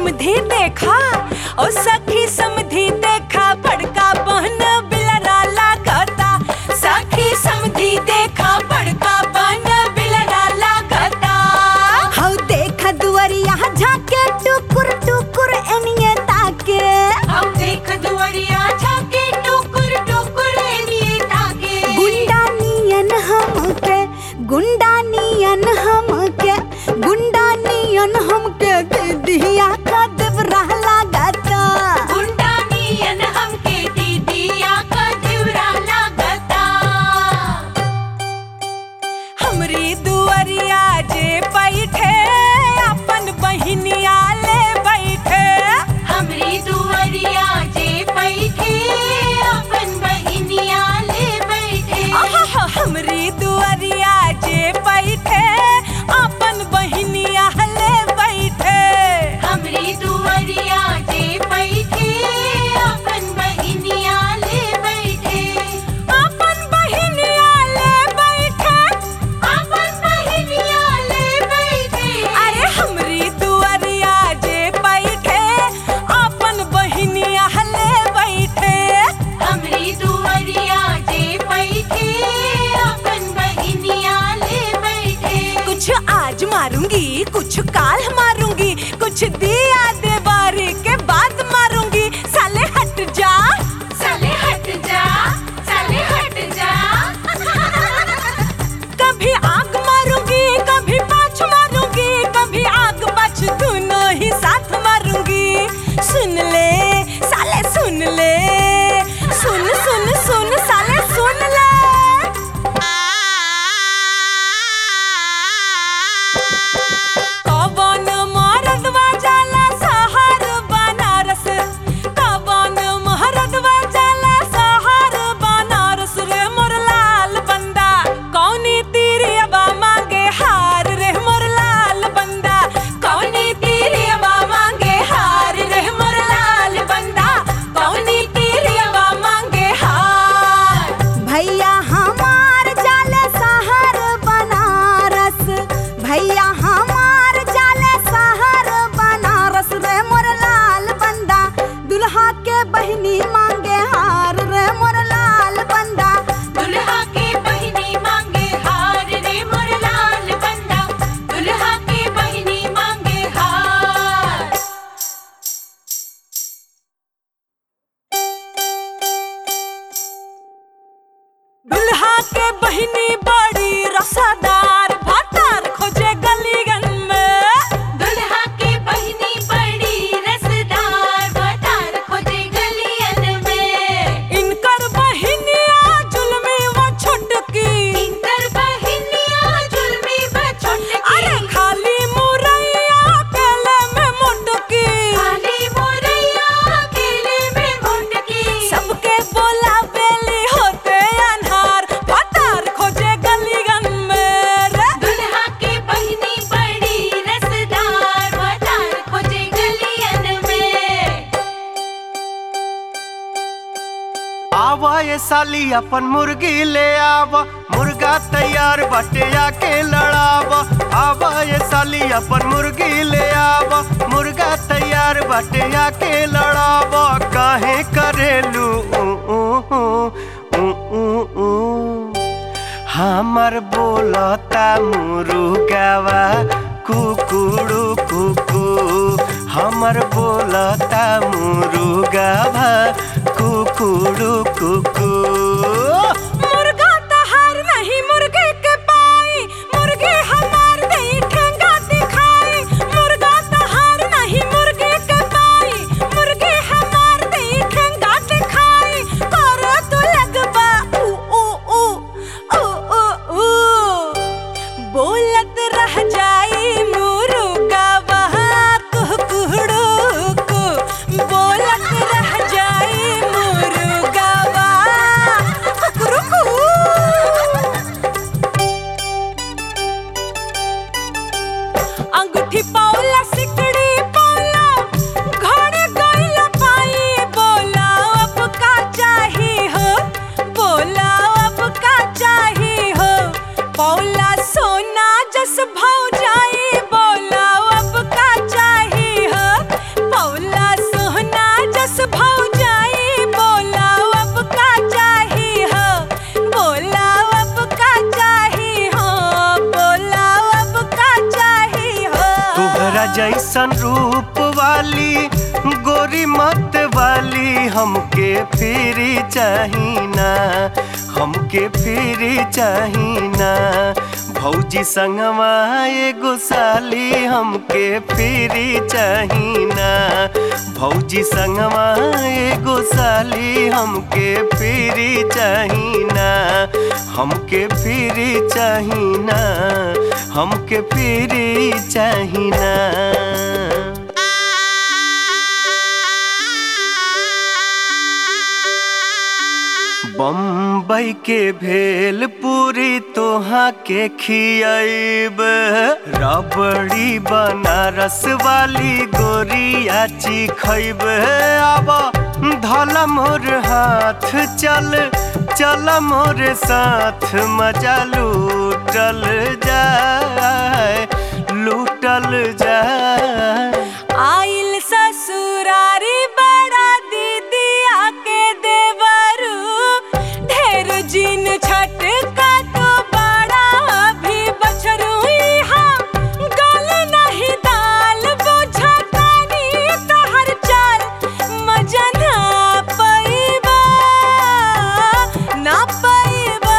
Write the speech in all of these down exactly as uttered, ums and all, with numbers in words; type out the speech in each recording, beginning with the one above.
समधी देखा ओ सखी समधी देखा बड़का बहन बिलरा लागता। सखी समधी देखा बड़का बहन बिलरा लागता। हौ देखा दुवरिया झाके टुकुर टुकुर एनिए ताके। हौ देख दुवरिया झाके टुकुर टुकुर एनिए ताके। गुंडा नियन हमके गुंडा नियन हमके गुंडा नियन हमके दीदिया का देवरा लागता। गुंडा नियन हमके दीदिया का देवरा लागता। हमरी दुवरिया जे बैठे अपन बहिनिया ले बैठे। हमरी दुवरिया जे बैठे अपन बहिनिया ले बैठे। आहा हमरी दुवरिया जे बैठे अपन बहिनिया ले बैठे। हमरी दुवरिया जे बैठे अपन बहिनिया ले बैठे। अपन बहिनिया ले बैठे। अपन बहिनिया ले बैठे। अरे हमरी दुवरिया जे बैठे अपन बहिनिया ले बैठे। हमरी दुवरिया जे बैठे अपन बहिनिया ले बैठे। कुछ आज मारूंगी कुछ काल मारूंगी कुछ दिया देवारी के बाद मारूंगी। साले हट जा साले हट जा साले हट जा। कभी आग मारूंगी कभी पाछ मारूंगी कभी आग पाछ दोनों ही साथ मारूंगी। सुन ले साले सुन ले सुन सुन सुन साले सुन ले। कौन मरदवा जाला शहर बनारस। कौन मरदवा जाला शहर बनारस रे मोर लाल बंदा। कौनी तीरियबा मांगे हार रे मोर लाल बंदा। कौनी तीरियबा मांगे हार रे मोर लाल बंदा। कौनी तीरियबा मांगे हार। भैया हमार जाले शहर बनारस। भैया हमार जाले शहर बनारस रे मोर लाल बंदा। दुल्हा के बहिनी मांगे हार रे मोर लाल बंदा। दुल्हा के बहिनी मांगे हार रे मोर लाल बंदा। दुल्हा के बहिनी मांगे हार। दुल्हा के बहिनी बड़ी रसादार भातार खोजे गलीगन में। दुल्हा के बहिनी बड़ी रसदार भातार खोजे गलियन में। इनकर बहिनिया जुल्मी व छुटकी। इनकर बहिनिया जुल्मी व छुटकी। अरे खाली मुरैया केले में मुटकी। खाली मुरैया केले में मुटकी। सबके बोला बेली होते अनहार भातार खोजे गलीगन में रे। दुल्हा के बहिनी बड़ी रसदार भातार खोजे गलियन में। आवा ये साली अपन मुर्गी ले आवा। मुर्गा तैयार बाटे आके लड़ावा। आवा ये साली अपन मुर्गी ले आवा। मुर्गा तैयार बाटे आके लड़ावा। काहे करेलू ऊ ऊ ऊ ऊ ऊ ऊ। हमर बोलता मुर्गावा कुकुड़ू कुकू। हमर बोलता मुर्गावा कुकुड़ू कुकू। मुर्गा तहार नहीं मुर्गे के पाई। मुर्गे हमार नहीं ठेंगा दिखाई। मुर्गा तहार नहीं मुर्गे के पाई। मुर्गे हमार नहीं ठेंगा दिखाई। करो तू लगबा ऊ ऊ ऊ ऊ ऊ ऊ। बोलत रह जाई मुर्गावा कुकुड़ू कु। बोलत रह जाई मुर्गावा कुकुड़ू जैसन रूप वाली गोरी मत वाली हमके फिरी चाहिना, हमके फिरी चाहिना। भौजी संगवा एगो साली हमके फिरी चाहिना, भौजी संगवा एगो साली हमके फिरी चाहिना, हमके फिरी चाहिना, हमके फिरी चाहिना। बम्बई के भेल पूरी तोहा के खियाइब, रबड़ी बनारस वाली गोरिया चिखैब। अब धल मोर हाथ चल चल मोर साथ मजा लूटल जाए, लूटल जाए। आइल ससुरारी बड़ा दीदी आके देवरू, ढेर जीन छटका तो बड़ा भी बछरू। यहाँ गल नहीं दाल बुझतानी तहर चाल, मजा ना पैबा ना पैबा।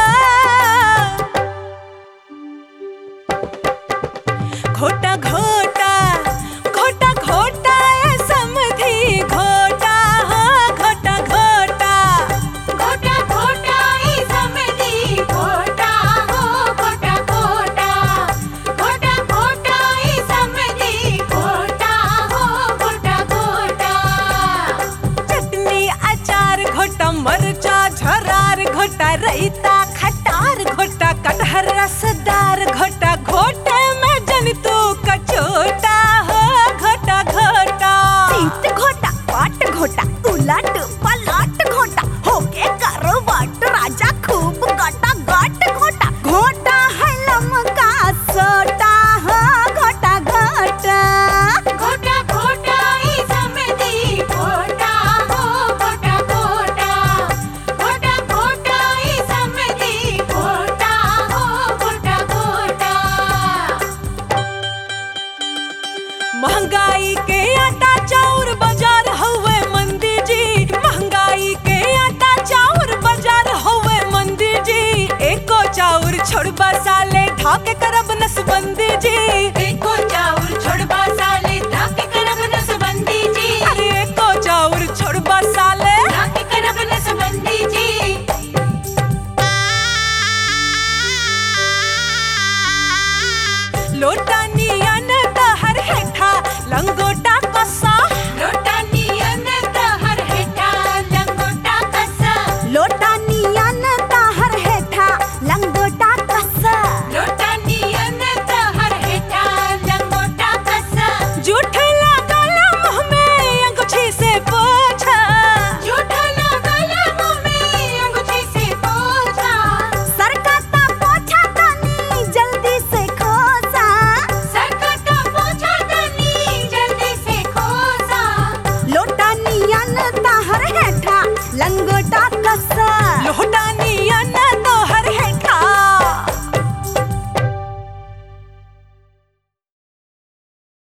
घोटा घोटा घोटा घोटा ए समधी घोटा, हाँ घोटा घोटा घोटा घोटा ए समधी घोटा, हो घोटा घोटा घोटा घोटा ए समधी घोटा, हो घोटा घोटा। चटनी अचार घोटा, मरचा झरार घोटा, रायता खटार घोटा, कटहर रसदार घोटा, घोटे में जन तू कचोटा, हो घोटा घोटा। सीट घोटा, पाट घोटा, उलट पलट घोटा, होके करो वट राजा खूब गटा गट घोटा। घोटा है लमका सोटा, हो घोटा घोटा घोटा घोटा ई समधी घोटा, हो घोटा घोटा घोटा घोटा ई समधी घोटा, हो घोटा घोटा। महंगाई के आटा चाउर बाजार हवे मंदी जी, महंगाई के आटा चाउर बाजार हवे मंदी जी। एको चाउर छोड़बा साले ढाके करब नसबंदी जी, एको चाउर छोड़बा साले ढाके करब नसबंदी जी। अरे एको चाउर छोड़बा साले ढाके करब नसबंदी जी। लोटा नियन तहर हेठा लंगोटा कसा, लोटा नियन तहर हेठा लंगोटा कसा, लोटा नियन ताहर हेठा लंगोटा कसा, लोटा नियन तहर हेठा लंगोटा कसा। झूठ लागल मुँह में अंगूठी से पोछा, झूठ लागल मुँह में अंगूठी से पोछा। सरकता पोछा तनी जल्दी से खोसा, सरकता पोछा तनी जल्दी से खोसा। लोटा नियन ताहर हेठा लंगोटा कसा।